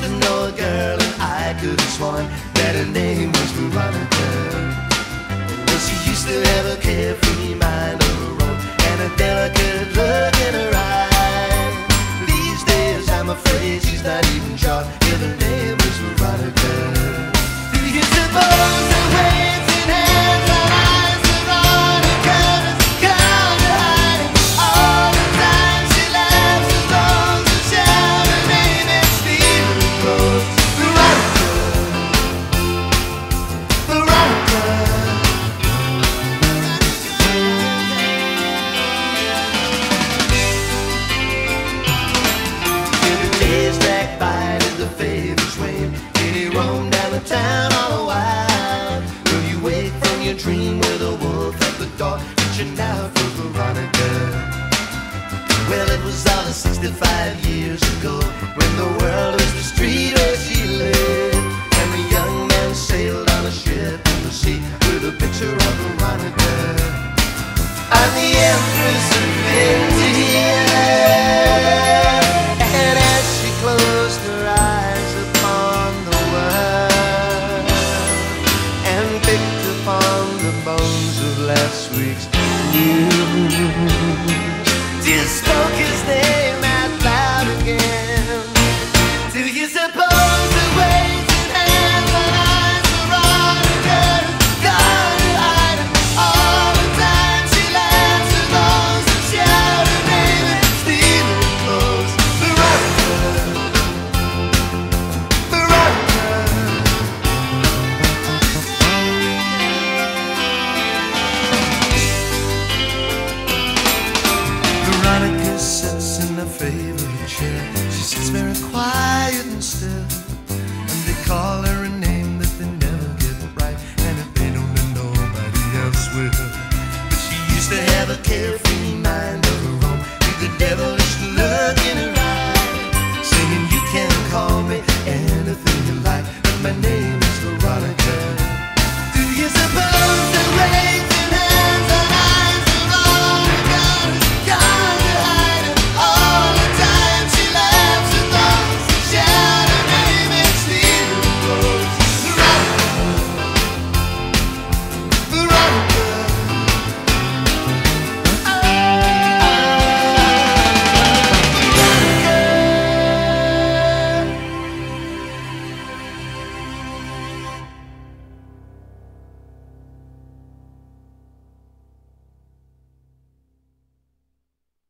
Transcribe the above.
to know a girl, and I could have sworn that her name was Veronica. Well, she used to have a carefree mind of her own and a delicate look in her eye. These days I'm afraid she's not even sure if her name was Veronica. Do you suppose the waves in hands and eyes Veronica's gone to hiding? All the time she laughs and rolls and shouts her name and steals her clothes. Veronica, Veronica. Days drag by as the favors wane, and he roamed down the town all the while. Will you wake from your dream with a wolf at the door, reaching out for Veronica? Well, it was all 65 years ago, when the world was the street where she lived, and the young man sailed on a ship in the sea with a picture of Veronica. I'm the Empress of India. Closed her eyes upon the world and picked upon the bones of last week's news. Just spoke his name out loud again. Do you suppose the waves in hands and eyes Veronica gone to hiding? All the time she laughs and rolls and shouts her name and steals her clothes. Veronica. Veronica sits in her favorite chair. She sits very quiet and still, and they call her a name that they never get right, and if they don't, then nobody else will. But she used to have a carefree